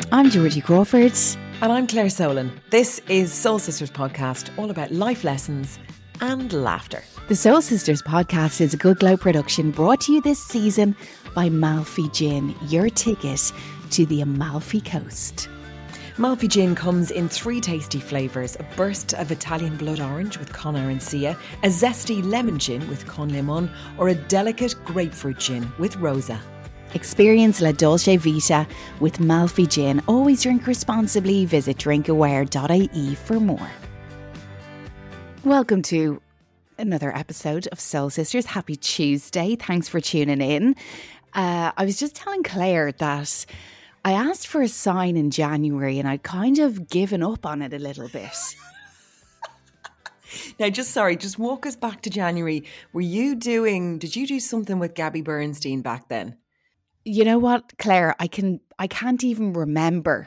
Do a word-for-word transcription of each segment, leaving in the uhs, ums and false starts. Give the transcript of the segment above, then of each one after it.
I'm Georgie Crawford. And I'm Claire Solon. This is Soul Sisters podcast, all about life lessons and laughter. The Soul Sisters podcast is a Good Glow production brought to you this season by Malfi Gin, your ticket to the Amalfi Coast. Malfi Gin comes in three tasty flavours: a burst of Italian blood orange with Con Arancia, a zesty lemon gin with Con Limon, or a delicate grapefruit gin with Rosa. Experience La Dolce Vita with Malfi Gin. Always drink responsibly. Visit drinkaware dot I E for more. Welcome to another episode of Soul Sisters. Happy Tuesday. Thanks for tuning in. Uh, I was just telling Claire that I asked for a sign in January and I'd kind of given up on it a little bit. Now, just sorry, just walk us back to January. Were you doing, did you do something with Gabby Bernstein back then? You know what, Claire, I can I can't even remember.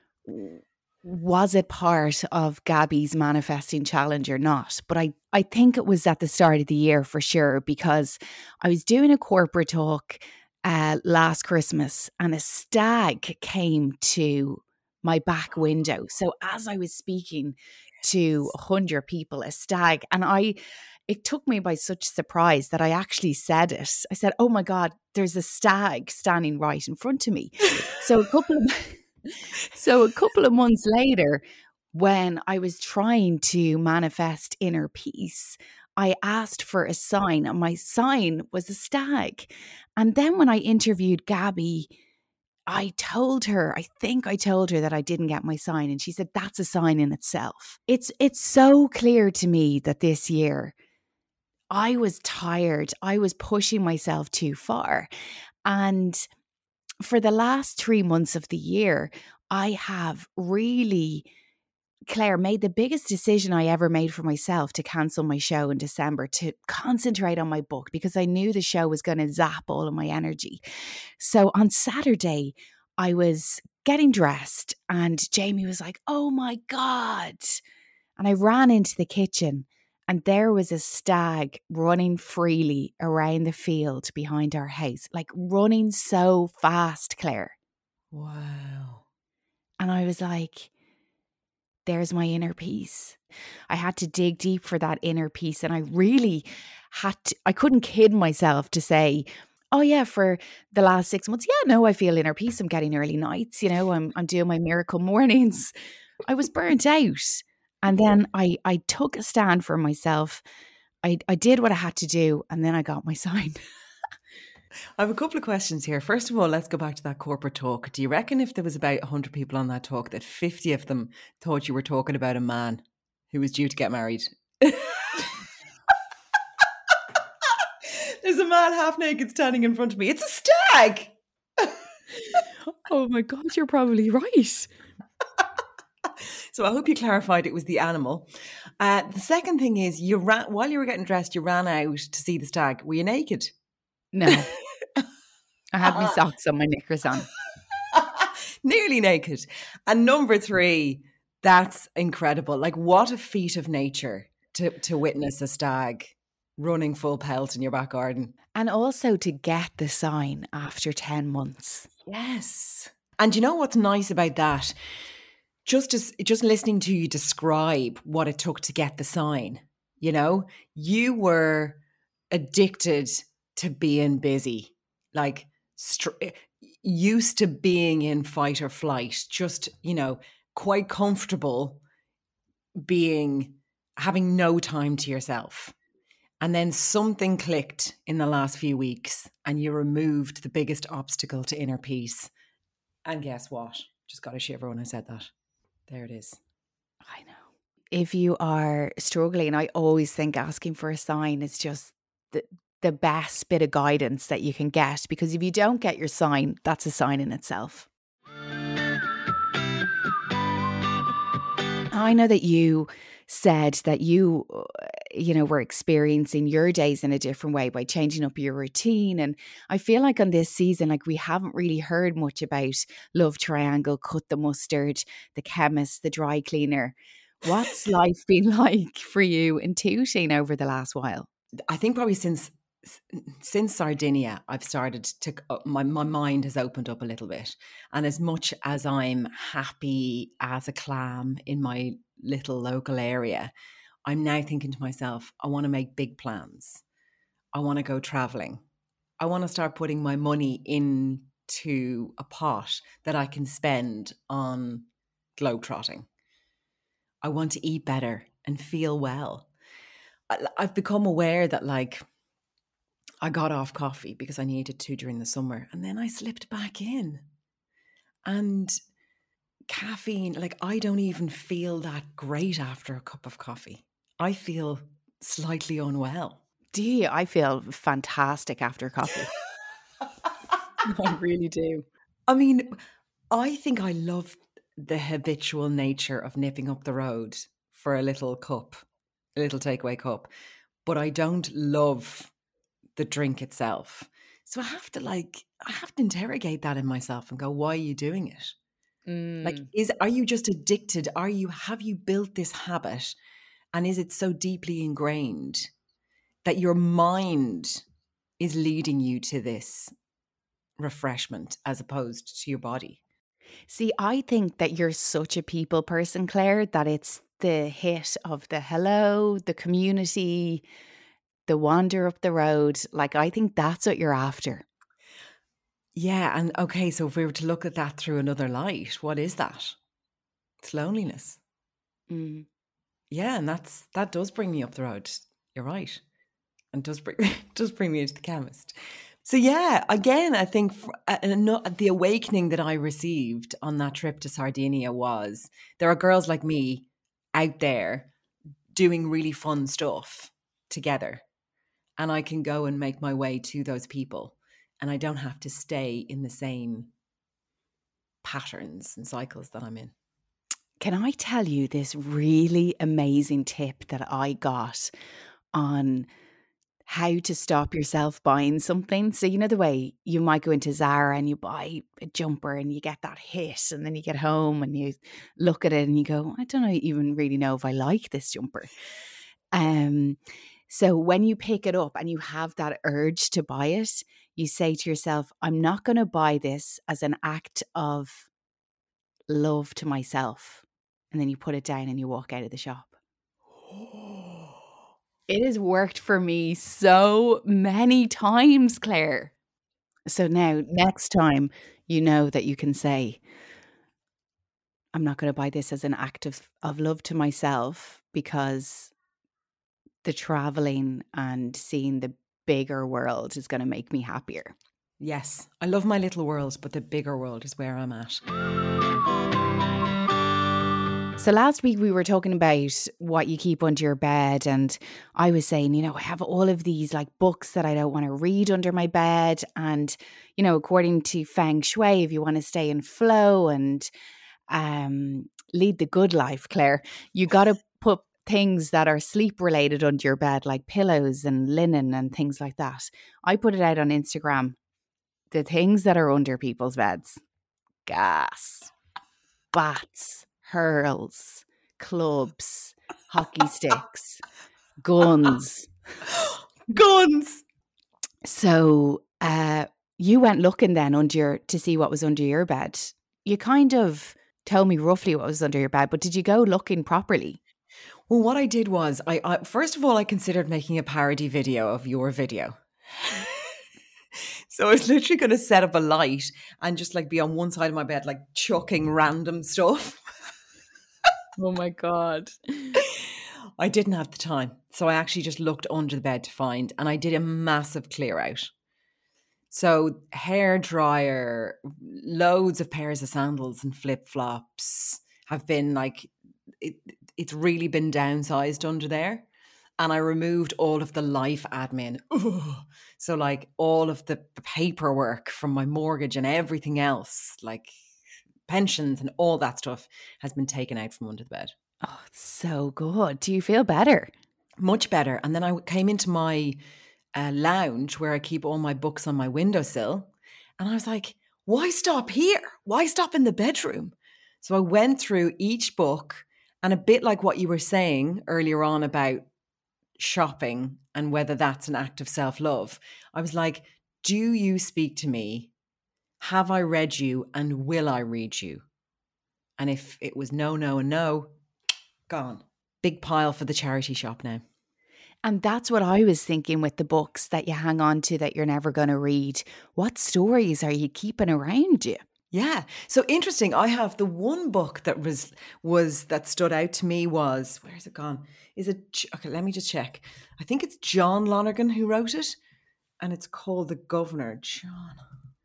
Was it part of Gabby's manifesting challenge or not? But I, I think it was at the start of the year for sure, because I was doing a corporate talk uh, last Christmas and a stag came to my back window. So as I was speaking to a hundred people, a stag, and I... it took me by such surprise that I actually said it. I said, oh my God, there's a stag standing right in front of me. So a couple of, so a couple of months later, when I was trying to manifest inner peace, I asked for a sign and my sign was a stag. And then when I interviewed Gabby, I told her, I think I told her that I didn't get my sign. And she said, that's a sign in itself. It's, it's so clear to me that this year, I was tired. I was pushing myself too far. And for the last three months of the year, I have really, Claire, made the biggest decision I ever made for myself to cancel my show in December, to concentrate on my book, because I knew the show was going to zap all of my energy. So on Saturday, I was getting dressed and Jamie was like, oh my God. And I ran into the kitchen. And there was a stag running freely around the field behind our house, like running so fast, Claire. Wow. And I was like, there's my inner peace. I had to dig deep for that inner peace. And I really had to, I couldn't kid myself to say, oh yeah, for the last six months, yeah, no, I feel inner peace. I'm getting early nights, you know, I'm I'm doing my miracle mornings. I was burnt out. And then I, I took a stand for myself. I, I did what I had to do. And then I got my sign. I have a couple of questions here. First of all, let's go back to that corporate talk. Do you reckon if there was about one hundred people on that talk, that fifty of them thought you were talking about a man who was due to get married? There's a man half naked standing in front of me. It's a stag. Oh my God, you're probably right. So I hope you clarified it was the animal. Uh, the second thing is, you ran while you were getting dressed, you ran out to see the stag. Were you naked? No. I had my socks on, my knickers on. Nearly naked. And number three, that's incredible. Like, what a feat of nature to, to witness a stag running full pelt in your back garden. And also to get the sign after ten months. Yes. And you know what's nice about that? Just as just listening to you describe what it took to get the sign, you know, you were addicted to being busy, like str- used to being in fight or flight, just, you know, quite comfortable being, having no time to yourself. And then something clicked in the last few weeks and you removed the biggest obstacle to inner peace. And guess what? Just got a shiver when I said that. There it is. I know. If you are struggling, I always think asking for a sign is just the, the best bit of guidance that you can get, because if you don't get your sign, that's a sign in itself. I know that you said that you, you know, were experiencing your days in a different way by changing up your routine. And I feel like on this season, like we haven't really heard much about Love Triangle, Cut the Mustard, The Chemist, The Dry Cleaner. What's life been like for you in Tooting over the last while? I think probably since since Sardinia, I've started to, uh, my, my mind has opened up a little bit. And as much as I'm happy as a clam in my little local area, I'm now thinking to myself, I want to make big plans. I want to go traveling. I want to start putting my money into a pot that I can spend on globetrotting. I want to eat better and feel well. I, I've become aware that, like, I got off coffee because I needed to during the summer, and then I slipped back in. And caffeine, like, I don't even feel that great after a cup of coffee. I feel slightly unwell. Do you? I feel fantastic after coffee. I really do. I mean, I think I love the habitual nature of nipping up the road for a little cup, a little takeaway cup, but I don't love the drink itself. So I have to like, I have to interrogate that in myself and go, why are you doing it? Mm. Like, is, are you just addicted? Are you, have you built this habit? And is it so deeply ingrained that your mind is leading you to this refreshment as opposed to your body? See, I think that you're such a people person, Claire, that it's the hit of the hello, the community, the wander up the road. Like, I think that's what you're after. Yeah. And okay, so if we were to look at that through another light, what is that? It's loneliness. Mm. Yeah. And that's, that does bring me up the road. You're right. And does bring, does bring me into the chemist. So yeah, again, I think for, uh, the awakening that I received on that trip to Sardinia was there are girls like me out there doing really fun stuff together. And I can go and make my way to those people. And I don't have to stay in the same patterns and cycles that I'm in. Can I tell you this really amazing tip that I got on how to stop yourself buying something? So, you know, the way you might go into Zara and you buy a jumper and you get that hit, and then you get home and you look at it and you go, I don't even really know if I like this jumper. Um, so when you pick it up and you have that urge to buy it, you say to yourself, I'm not going to buy this as an act of love to myself. And then you put it down and you walk out of the shop. It has worked for me so many times, Claire. So now, next time, you know that you can say, I'm not going to buy this as an act of, of love to myself, because the traveling and seeing the bigger world is going to make me happier. Yes, I love my little world, but the bigger world is where I'm at. So last week we were talking about what you keep under your bed, and I was saying, you know, I have all of these like books that I don't want to read under my bed. And, you know, according to Feng Shui, if you want to stay in flow and um, lead the good life, Claire, you got to put things that are sleep related under your bed, like pillows and linen and things like that. I put it out on Instagram. The things that are under people's beds: gas, bats, hurls, clubs, hockey sticks, guns. Guns! So uh, you went looking then under your, to see what was under your bed. You kind of told me roughly what was under your bed, but did you go looking properly? Well, what I did was, I, I first of all, I considered making a parody video of your video. So I was literally going to set up a light and just like be on one side of my bed, like chucking random stuff. Oh my God. I didn't have the time. So I actually just looked under the bed to find, and I did a massive clear out. So hair dryer, loads of pairs of sandals and flip flops have been like, it, it's really been downsized under there. And I removed all of the life admin. Ugh. So like all of the paperwork from my mortgage and everything else, like pensions and all that stuff, has been taken out from under the bed. Oh, so good. Do you feel better? Much better. And then I came into my uh, lounge where I keep all my books on my windowsill. And I was like, why stop here? Why stop in the bedroom? So I went through each book, and a bit like what you were saying earlier on about shopping and whether that's an act of self-love. I was like, do you speak to me? Have I read you? And will I read you? And if it was no, no, and no, gone. Big pile for the charity shop now. And that's what I was thinking with the books that you hang on to that you're never going to read. What stories are you keeping around you? Yeah. So interesting. I have the one book that was was that stood out to me was, where's it gone? Is it, okay, let me just check. I think it's John Lonergan who wrote it, and it's called The Governor. John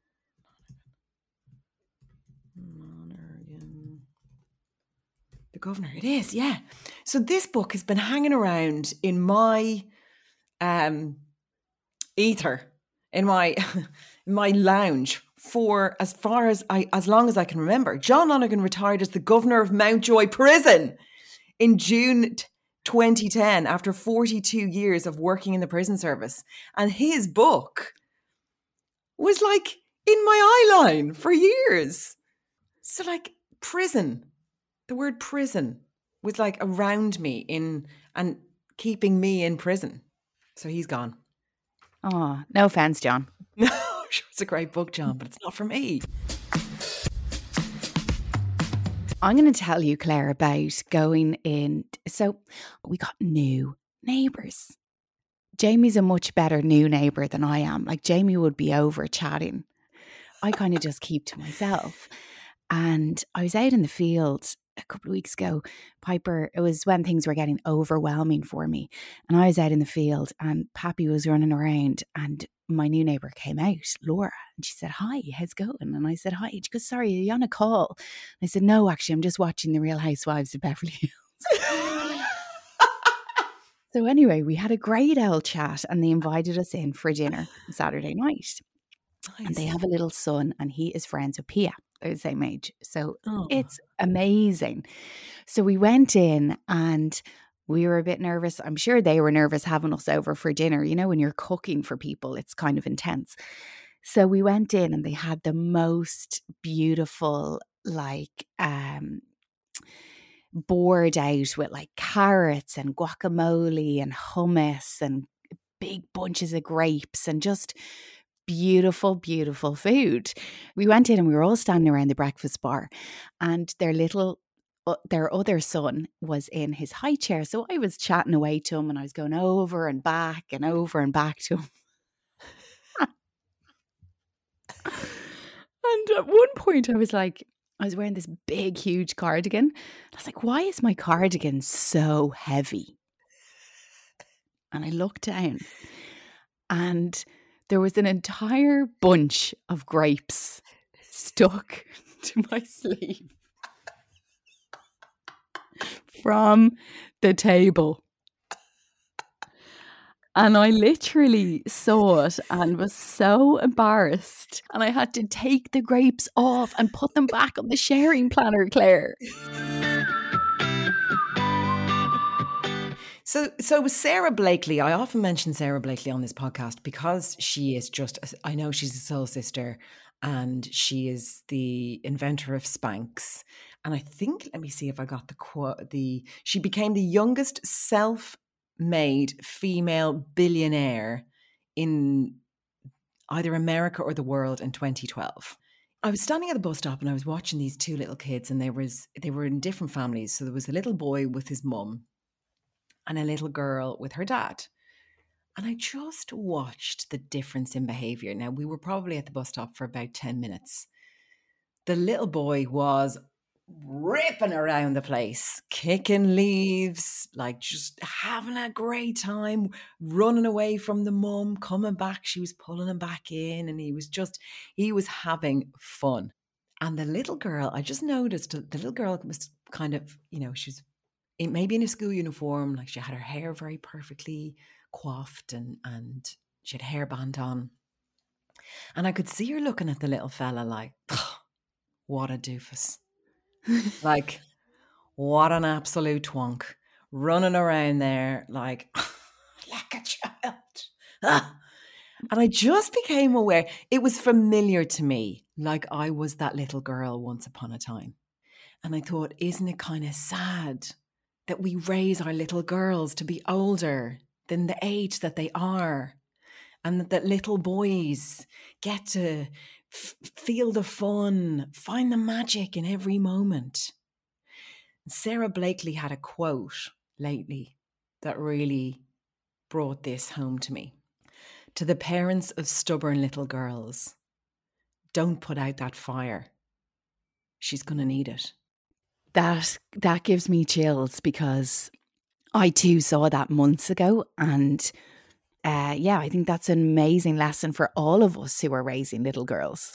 Lonergan. The Governor. It is, yeah. So this book has been hanging around in my um ether, in my in my lounge for as far as I, as long as I can remember. John Lonergan retired as the governor of Mountjoy Prison in June twenty ten after forty-two years of working in the prison service. And his book was like in my eye line for years. So like prison, the word prison was like around me in and keeping me in prison. So he's gone. Oh, no offense, John. No, it's a great book, John, but it's not for me. I'm going to tell you, Claire, about going in. So we got new neighbours. Jamie's a much better new neighbour than I am. Like Jamie would be over chatting. I kind of just keep to myself. And I was out in the field a couple of weeks ago. Piper, it was when things were getting overwhelming for me. And I was out in the field and Pappy was running around and my new neighbour came out, Laura, and she said, hi, how's it going? And I said, hi. She goes, sorry, are you on a call? And I said, no, actually, I'm just watching The Real Housewives of Beverly Hills. So anyway, we had a great old chat and they invited us in for dinner Saturday night. Nice. And they have a little son and he is friends with Pia. They're the same age. So oh. It's amazing. So we went in and we were a bit nervous. I'm sure they were nervous having us over for dinner. You know, when you're cooking for people, it's kind of intense. So we went in and they had the most beautiful, like, um, board out with like carrots and guacamole and hummus and big bunches of grapes and just beautiful, beautiful food. We went in and we were all standing around the breakfast bar and their little, uh, their other son was in his high chair. So I was chatting away to him and I was going over and back and over and back to him. And at one point I was like, I was wearing this big, huge cardigan. I was like, why is my cardigan so heavy? And I looked down and there was an entire bunch of grapes stuck to my sleeve from the table. And I literally saw it and was so embarrassed. And I had to take the grapes off and put them back on the sharing planner, Claire. So, so with Sarah Blakely, I often mention Sarah Blakely on this podcast because she is just, I know she's a soul sister and she is the inventor of Spanx. And I think, let me see if I got the quote, the, she became the youngest self made female billionaire in either America or the world in twenty twelve. I was standing at the bus stop and I was watching these two little kids and they was they were in different families. So there was a little boy with his mum and a little girl with her dad. And I just watched the difference in behavior. Now, we were probably at the bus stop for about ten minutes. The little boy was ripping around the place, kicking leaves, like just having a great time, running away from the mum, coming back. She was pulling him back in and he was just, he was having fun. And the little girl, I just noticed the little girl was kind of, you know, she was maybe in a school uniform, like she had her hair very perfectly coiffed and, and she had a hairband on. And I could see her looking at the little fella like, oh, what a doofus. Like, what an absolute twonk. Running around there like, like a child. Ah. And I just became aware, it was familiar to me, like I was that little girl once upon a time. And I thought, isn't it kind of sad that we raise our little girls to be older than the age that they are, and that, that little boys get to f- feel the fun, find the magic in every moment. Sarah Blakely had a quote lately that really brought this home to me. To the parents of stubborn little girls, don't put out that fire. She's going to need it. That that gives me chills, because I too saw that months ago, and uh, yeah, I think that's an amazing lesson for all of us who are raising little girls.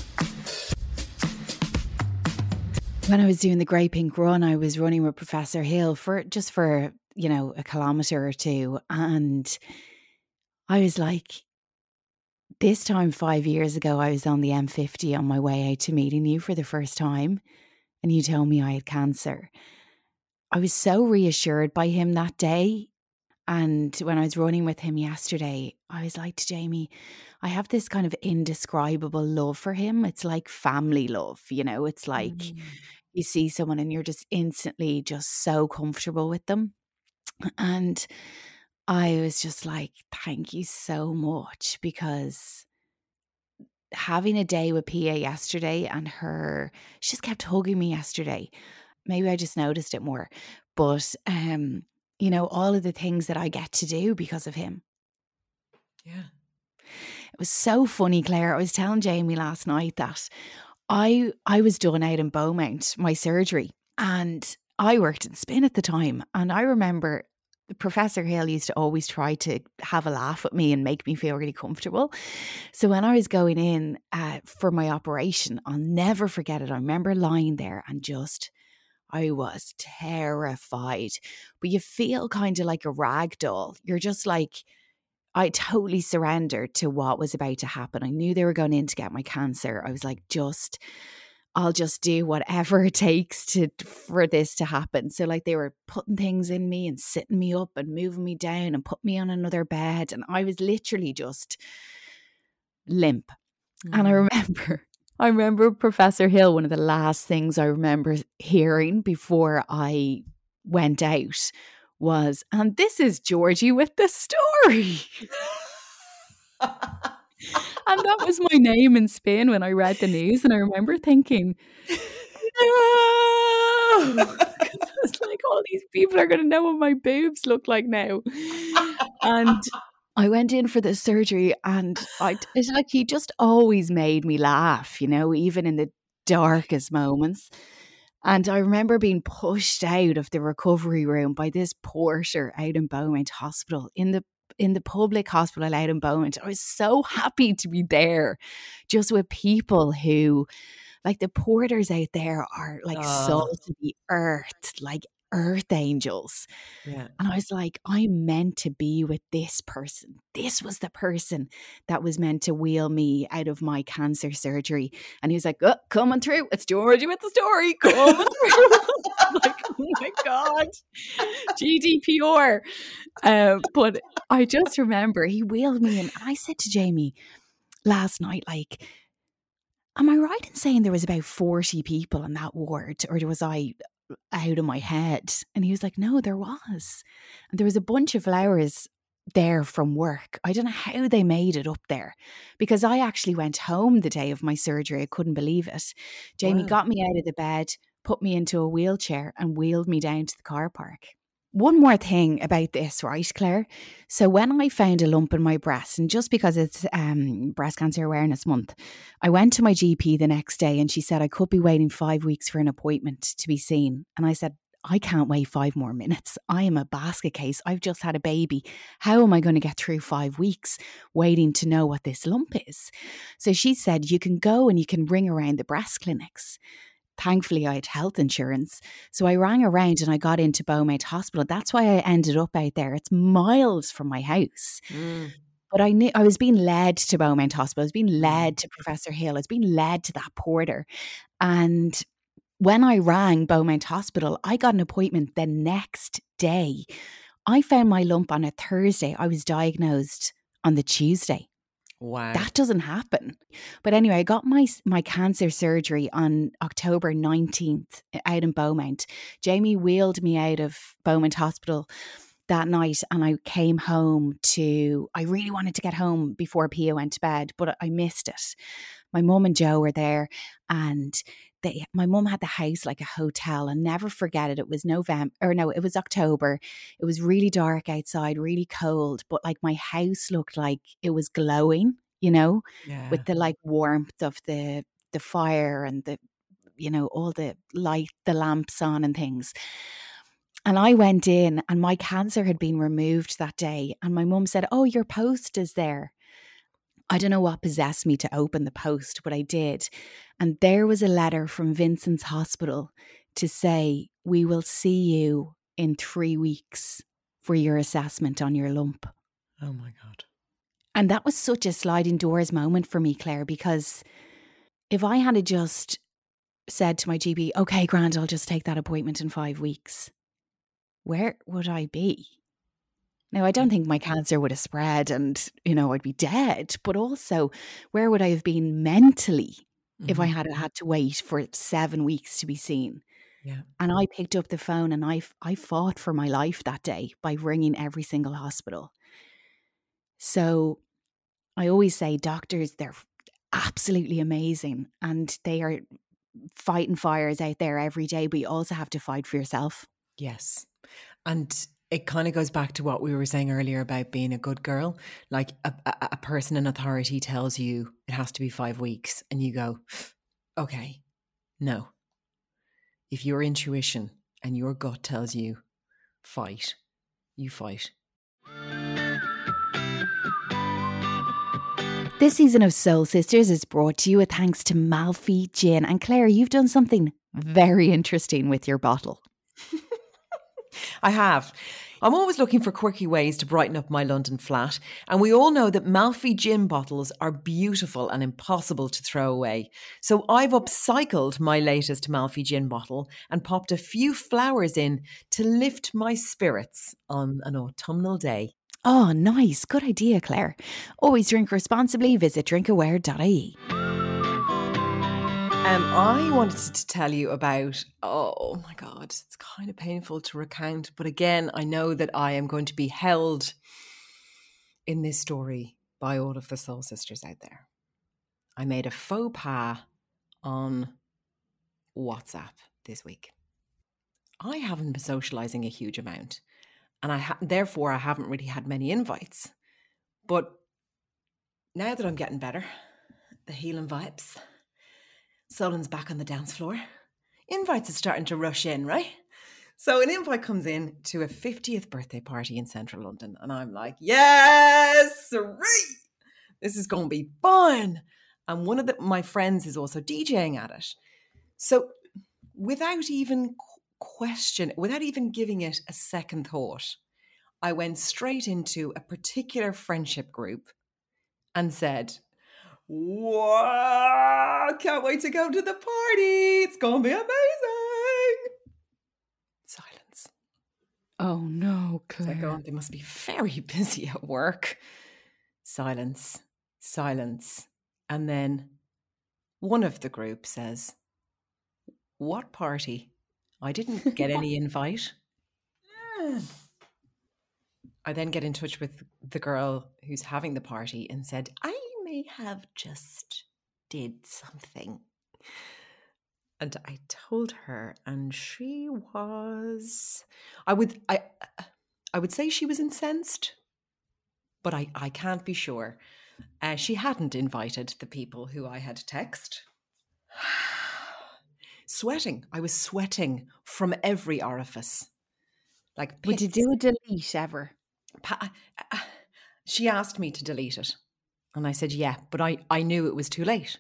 When I was doing the Great Pink Run, I was running with Professor Hill for just for, you know, a kilometre or two, and I was like, this time five years ago, I was on the M fifty on my way out to meeting you for the first time, and you told me I had cancer. I was so reassured by him that day. And when I was running with him yesterday, I was like to Jamie, I have this kind of indescribable love for him. It's like family love, you know, it's like mm. you see someone and you're just instantly just so comfortable with them. And I was just like, thank you so much, because having a day with Pia yesterday and her, she just kept hugging me yesterday. Maybe I just noticed it more. But, um, you know, all of the things that I get to do because of him. Yeah. It was so funny, Claire. I was telling Jamie last night that I I was done out in Beaumont, my surgery, and I worked in Spin at the time. And I remember Professor Hill used to always try to have a laugh at me and make me feel really comfortable. So when I was going in uh, for my operation, I'll never forget it. I remember lying there and just... I was terrified, but you feel kind of like a rag doll. You're just like, I totally surrendered to what was about to happen. I knew they were going in to get my cancer. I was like, just, I'll just do whatever it takes to for this to happen. So like they were putting things in me and sitting me up and moving me down and put me on another bed. And I was literally just limp. Mm. And I remember... I remember Professor Hill, one of the last things I remember hearing before I went out was, and this is Georgie with the story. And that was my name in Spin when I read the news. And I remember thinking, no! I was like, all these people are going to know what my boobs look like now. And I went in for the surgery, and I, it's like he just always made me laugh, you know, even in the darkest moments. And I remember being pushed out of the recovery room by this porter out in Beaumont Hospital, in the in the public hospital out in Beaumont. I was so happy to be there, just with people who, like the porters out there, are like oh. salt of the earth, like earth angels. Yeah. And I was like, I'm meant to be with this person. This was the person that was meant to wheel me out of my cancer surgery. And he was like, oh, coming through. It's Georgie with the story. Coming through. Like, oh my God. G D P R. Um, but I just remember he wheeled me in. And I said to Jamie last night, like, am I right in saying there was about forty people in that ward? Or was I out of my head? And he was like, no, there was. And there was a bunch of flowers there from work. I don't know how they made it up there, because I actually went home the day of my surgery. I couldn't believe it. Jamie wow. got me out of the bed, put me into a wheelchair and wheeled me down to the car park. One more thing about this, right, Claire? So when I found a lump in my breast, and just because it's um, Breast Cancer Awareness Month, I went to my G P the next day and she said I could be waiting five weeks for an appointment to be seen. And I said, I can't wait five more minutes. I am a basket case. I've just had a baby. How am I going to get through five weeks waiting to know what this lump is? So she said, you can go and you can ring around the breast clinics. Thankfully, I had health insurance. So I rang around and I got into Beaumont Hospital. That's why I ended up out there. It's miles from my house. Mm. But I knew I was being led to Beaumont Hospital. I was being led to Professor Hill. I was being led to that porter. And when I rang Beaumont Hospital, I got an appointment the next day. I found my lump on a Thursday. I was diagnosed on the Tuesday. Wow. That doesn't happen. But anyway, I got my my cancer surgery on October nineteenth out in Beaumont. Jamie wheeled me out of Beaumont Hospital that night and I came home to, I really wanted to get home before Pia went to bed, but I missed it. My mum and Joe were there, and they, my mum had the house like a hotel. And never forget it. It was November, or no, it was October. It was really dark outside, really cold, but like my house looked like it was glowing, you know, Yeah. with the like warmth of the the fire and the, you know, all the light, the lamps on and things. And I went in and my cancer had been removed that day. And my mum said, "Oh, your post is there." I don't know what possessed me to open the post, but I did. And there was a letter from Vincent's Hospital to say, "We will see you in three weeks for your assessment on your lump." Oh my God. And that was such a sliding doors moment for me, Claire, because if I had just said to my G P, "Okay, grand, I'll just take that appointment in five weeks, where would I be? Now, I don't think my cancer would have spread and, you know, I'd be dead, but also where would I have been mentally mm-hmm. if I had had to wait for seven weeks to be seen? Yeah. And I picked up the phone and I, I fought for my life that day by ringing every single hospital. So I always say doctors, they're absolutely amazing and they are fighting fires out there every day, but you also have to fight for yourself. Yes. And it kind of goes back to what we were saying earlier about being a good girl. Like a, a, a person in authority tells you it has to be five weeks and you go, okay, no. If your intuition and your gut tells you fight, you fight. This season of Soul Sisters is brought to you with thanks to Malfi Gin. And Claire, you've done something very interesting with your bottle. I have. I'm always looking for quirky ways to brighten up my London flat, and we all know that Malfi gin bottles are beautiful and impossible to throw away. So I've upcycled my latest Malfi gin bottle and popped a few flowers in to lift my spirits on an autumnal day. Oh, nice. Good idea, Claire. Always drink responsibly. Visit drinkaware dot I E. Um, I wanted to tell you about, oh my God, it's kind of painful to recount. But again, I know that I am going to be held in this story by all of the soul sisters out there. I made a faux pas on WhatsApp this week. I haven't been socializing a huge amount, and I ha- therefore I haven't really had many invites. But now that I'm getting better, the healing vibes, Solon's back on the dance floor, invites are starting to rush in, right? So an invite comes in to a fiftieth birthday party in central London, and I'm like, yes, right. This is going to be fun. And one of the, my friends is also DJing at it. So without even question, without even giving it a second thought, I went straight into a particular friendship group and said, wow, can't wait to go to the party. It's going to be amazing. Silence. Oh no, Claire. Like, oh, they must be very busy at work. Silence, silence. And then one of the group says, what party? I didn't get any invite. I then get in touch with the girl who's having the party and said, I may have just did something. And I told her, and she was, I would, I, I would say she was incensed, but I, I can't be sure. Uh, she hadn't invited the people who I had texted. Sweating. I was sweating from every orifice. Like, would you do a delete ever? Pa- she asked me to delete it. And I said, yeah, but I, I knew it was too late.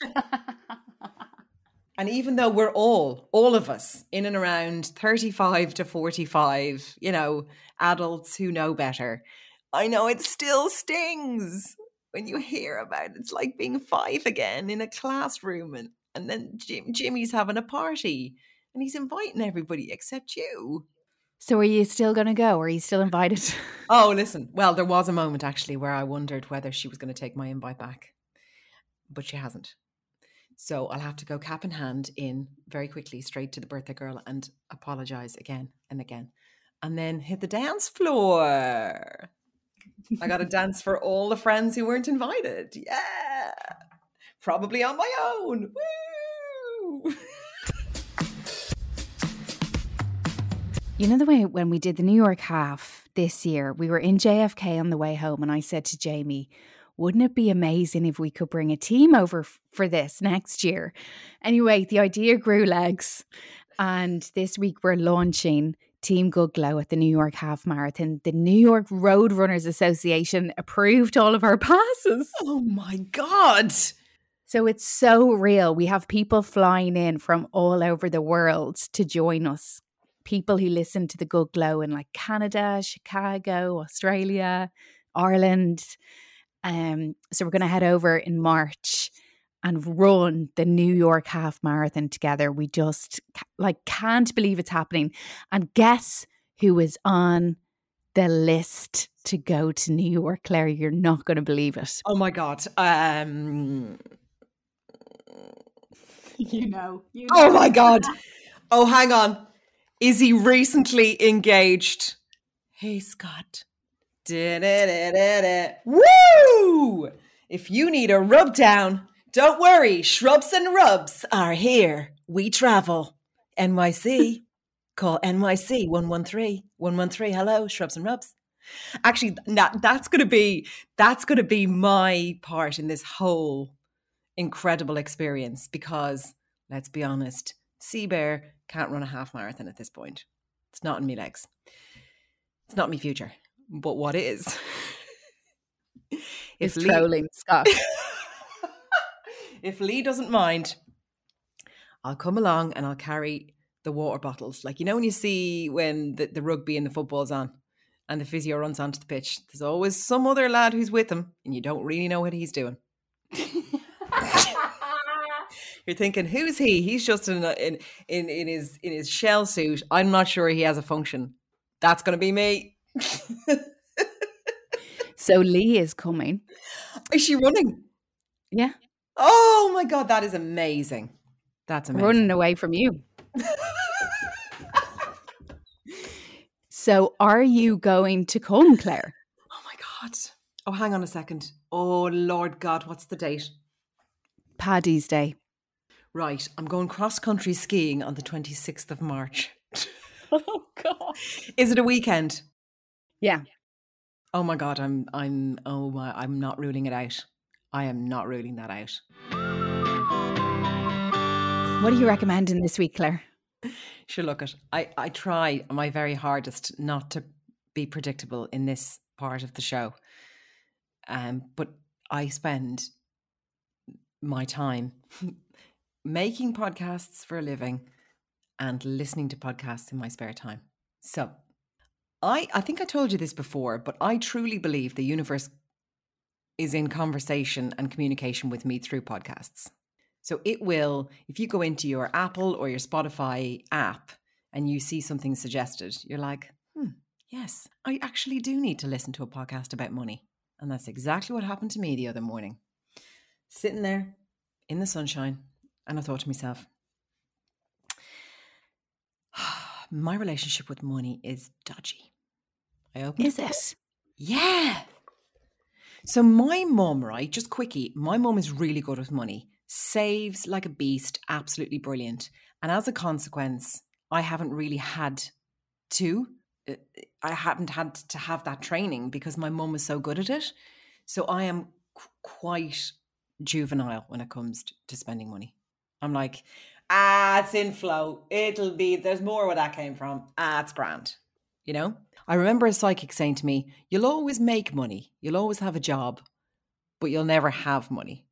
And even though we're all, all of us, in and around thirty-five to forty-five, you know, adults who know better, I know it still stings when you hear about it. It's like being five again in a classroom, and, and then Jim, Jimmy's having a party and he's inviting everybody except you. So are you still going to go? Or are you still invited? Oh, listen. Well, there was a moment actually where I wondered whether she was going to take my invite back, but she hasn't. So I'll have to go cap in hand in very quickly straight to the birthday girl and apologise again and again and then hit the dance floor. I got to dance for all the friends who weren't invited. Yeah. Probably on my own. Woo! You know the way when we did the New York half this year, we were in J F K on the way home and I said to Jamie, wouldn't it be amazing if we could bring a team over f- for this next year? Anyway, the idea grew legs. And this week we're launching Team Good Glow at the New York Half Marathon. The New York Road Runners Association approved all of our passes. Oh my God. So it's so real. We have people flying in from all over the world to join us. People who listen to the Good Glow in like Canada, Chicago, Australia, Ireland. Um, so we're going to head over in March and run the New York Half Marathon together. We just like can't believe it's happening. And guess who is on the list to go to New York, Claire? You're not going to believe it. Oh my God. Um, you know. You know. Oh my God. Oh, hang on. Is he recently engaged? Hey, Scott. Da-da-da-da-da. Woo! If you need a rub down, don't worry. Shrubs and Rubs are here. We travel. N Y C. Call N Y C one one three. one one three. Hello, Shrubs and Rubs. Actually, that, that's going to be that's going to be my part in this whole incredible experience because, let's be honest, Sea Bear can't run a half marathon at this point. It's not in me legs. It's not me future. But what is? If Lee, trolling, Scott. If Lee doesn't mind, I'll come along and I'll carry the water bottles. Like, you know when you see when the, the rugby and the football's on and the physio runs onto the pitch, there's always some other lad who's with him and you don't really know what he's doing. You're thinking, who's he? He's just in, a, in in in his in his shell suit. I'm not sure he has a function. That's going to be me. So Lee is coming. Is she running? Yeah. Oh my God, that is amazing. That's amazing. Running away from you. So are you going to come, Claire? Oh my God. Oh, hang on a second. Oh, Lord God, what's the date? Paddy's Day. Right, I'm going cross-country skiing on the twenty-sixth of March. Oh God. Is it a weekend? Yeah. Oh my God, I'm I'm oh my I'm not ruling it out. I am not ruling that out. What are you recommending this week, Claire? Sure, look at I I try my very hardest not to be predictable in this part of the show. Um, but I spend my time making podcasts for a living and listening to podcasts in my spare time. So I, I think I told you this before, but I truly believe the universe is in conversation and communication with me through podcasts. So it will, if you go into your Apple or your Spotify app and you see something suggested, you're like, hmm, yes, I actually do need to listen to a podcast about money. And that's exactly what happened to me the other morning. Sitting there in the sunshine, and I thought to myself, my relationship with money is dodgy. I opened Is it? Yeah. So my mum, right, just quickie, my mum is really good with money, saves like a beast, absolutely brilliant. And as a consequence, I haven't really had to, I haven't had to have that training because my mum is so good at it. So I am qu- quite juvenile when it comes to spending money. I'm like, ah, it's inflow. It'll be, there's more where that came from. Ah, it's grand. You know? I remember a psychic saying to me, you'll always make money. You'll always have a job, but you'll never have money.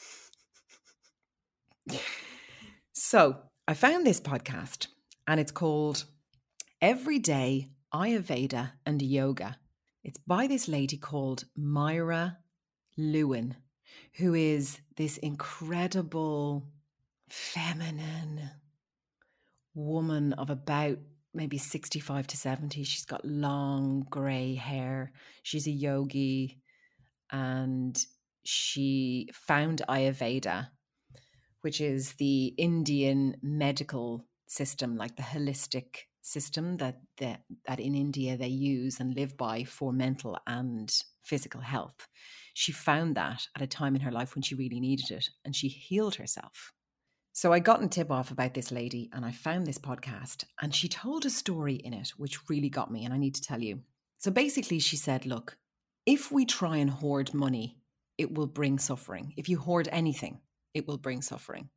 So I found this podcast and it's called Everyday Ayurveda and Yoga. It's by this lady called Myra Lewin, who is this incredible feminine woman of about maybe sixty-five to seventy. She's got long grey hair. She's a yogi and she found Ayurveda, which is the Indian medical system, like the holistic system that, that that in India they use and live by for mental and physical health. She found that at a time in her life when she really needed it, and she healed herself. So I got a tip off about this lady, and I found this podcast, and she told a story in it which really got me, and I need to tell you. So basically she said, look, if we try and hoard money, it will bring suffering. If you hoard anything, it will bring suffering.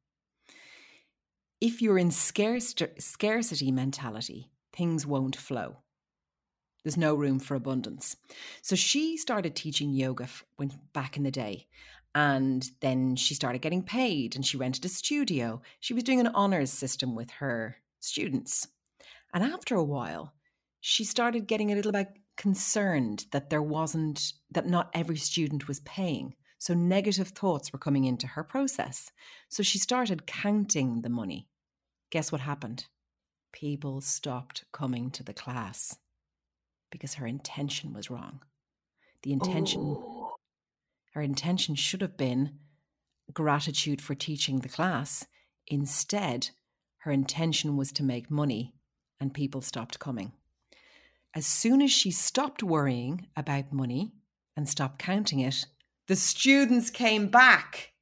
If you're in scarce, scarcity mentality, things won't flow. There's no room for abundance. So she started teaching yoga when, back in the day. And then she started getting paid and she rented a studio. She was doing an honours system with her students. And after a while, she started getting a little bit concerned that there wasn't, that not every student was paying. So negative thoughts were coming into her process. So she started counting the money. Guess what happened? People stopped coming to the class because her intention was wrong. The intention, Oh. her intention should have been gratitude for teaching the class. Instead, her intention was to make money, and people stopped coming. As soon as she stopped worrying about money and stopped counting it, the students came back.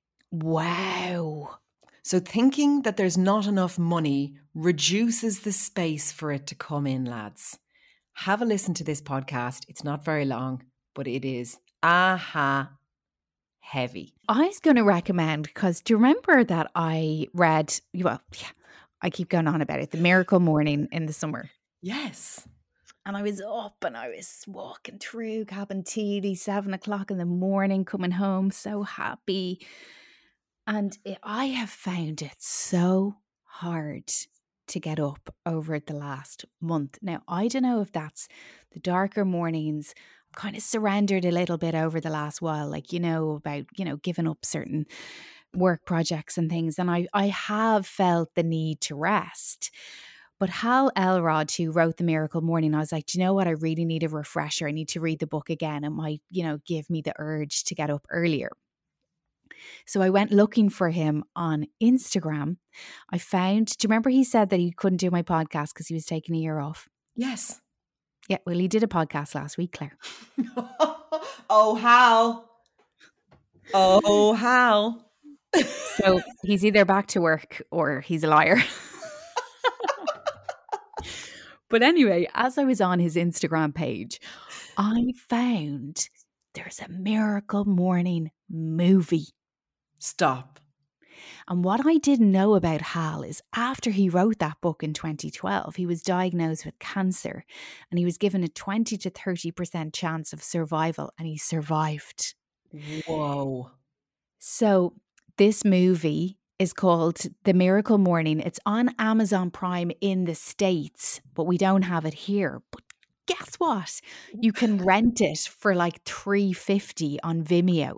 Wow. So thinking that there's not enough money reduces the space for it to come in, lads. Have a listen to this podcast. It's not very long, but it is aha heavy. I was going to recommend, because do you remember that I read, well, yeah, I keep going on about it, The Miracle Morning in the summer. Yes. And I was up and I was walking through Cabin Teely, seven o'clock in the morning, coming home so happy. And it, I have found it so hard to get up over the last month. Now, I don't know if that's the darker mornings. I've kind of surrendered a little bit over the last while, like, you know, about, you know, giving up certain work projects and things. And I, I have felt the need to rest. But Hal Elrod, who wrote The Miracle Morning, I was like, do you know what? I really need a refresher. I need to read the book again. It might, you know, give me the urge to get up earlier. So I went looking for him on Instagram. I found, do you remember he said that he couldn't do my podcast because he was taking a year off? Yes. Yeah, well, he did a podcast last week, Claire. Oh, Hal. Oh, Hal. So he's either back to work or he's a liar. But anyway, as I was on his Instagram page, I found there's a Miracle Morning movie. Stop. And what I didn't know about Hal is after he wrote that book in twenty twelve, he was diagnosed with cancer and he was given a twenty to thirty percent chance of survival, and he survived. Whoa. So this movie is called The Miracle Morning. It's on Amazon Prime in the States, but we don't have it here. But guess what? You can rent it for like three dollars and fifty cents on Vimeo.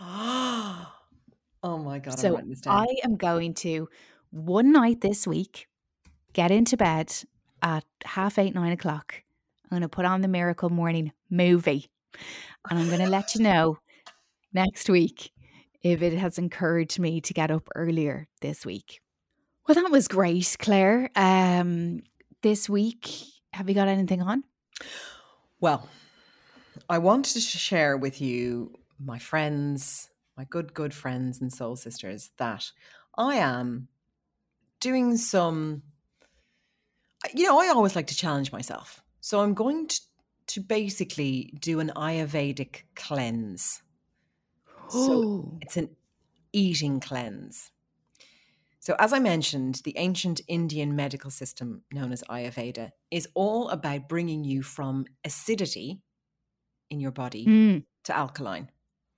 Oh my God, so I'm writing this down. I am going to, one night this week, get into bed at half eight, nine o'clock. I'm going to put on The Miracle Morning movie. And I'm going to let you know next week if it has encouraged me to get up earlier this week. Well, that was great, Claire. Um, this week, have you got anything on? Well, I wanted to share with you, my friends, my good, good friends and soul sisters, that I am doing some, you know, I always like to challenge myself. So I'm going to, to basically do an Ayurvedic cleanse. So it's an eating cleanse. So as I mentioned, the ancient Indian medical system known as Ayurveda is all about bringing you from acidity in your body Mm. to alkaline.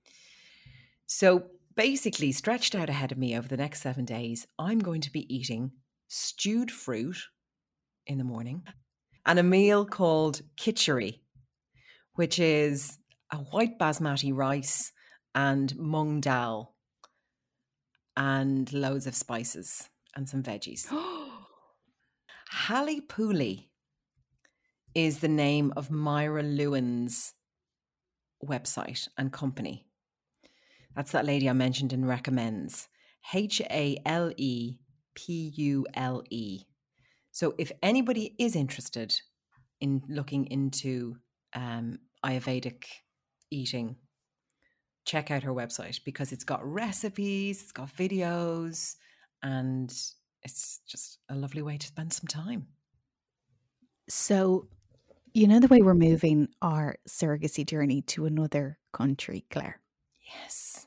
So basically, stretched out ahead of me over the next seven days, I'm going to be eating stewed fruit in the morning and a meal called khichdi, which is a white basmati rice and mung dal and loads of spices and some veggies. Hallie Pooley is the name of Myra Lewin's website and company. That's that lady I mentioned in Recommends. H A L E P U L E. So if anybody is interested in looking into um, Ayurvedic eating, check out her website because it's got recipes, it's got videos, and it's just a lovely way to spend some time. So, you know the way we're moving our surrogacy journey to another country, Claire? Yes.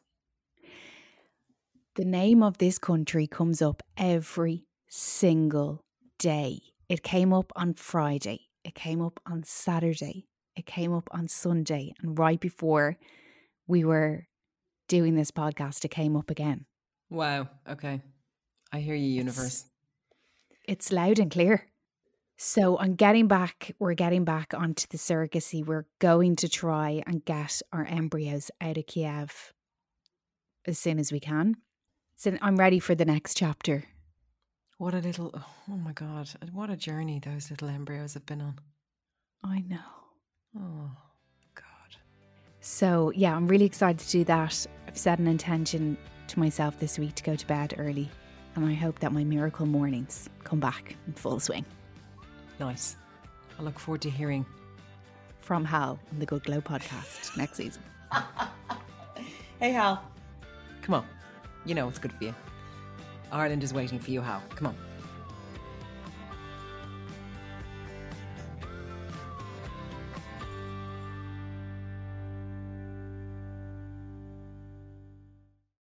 The name of this country comes up every single day. It came up on Friday. It came up on Saturday. It came up on Sunday. And right before we were doing this podcast, it came up again. Wow. Okay. I hear you, universe. It's, it's loud and clear. So on getting back, we're getting back onto the surrogacy. We're going to try and get our embryos out of Kiev as soon as we can. So I'm ready for the next chapter. What a little, oh my God, what a journey those little embryos have been on. I know. Oh, God. So yeah, I'm really excited to do that. I've set an intention to myself this week to go to bed early. And I hope that my miracle mornings come back in full swing. Nice. I look forward to hearing from Hal on the Good Glow podcast next season. Hey, Hal. Come on. You know what's good for you. Ireland is waiting for you, Hal. Come on.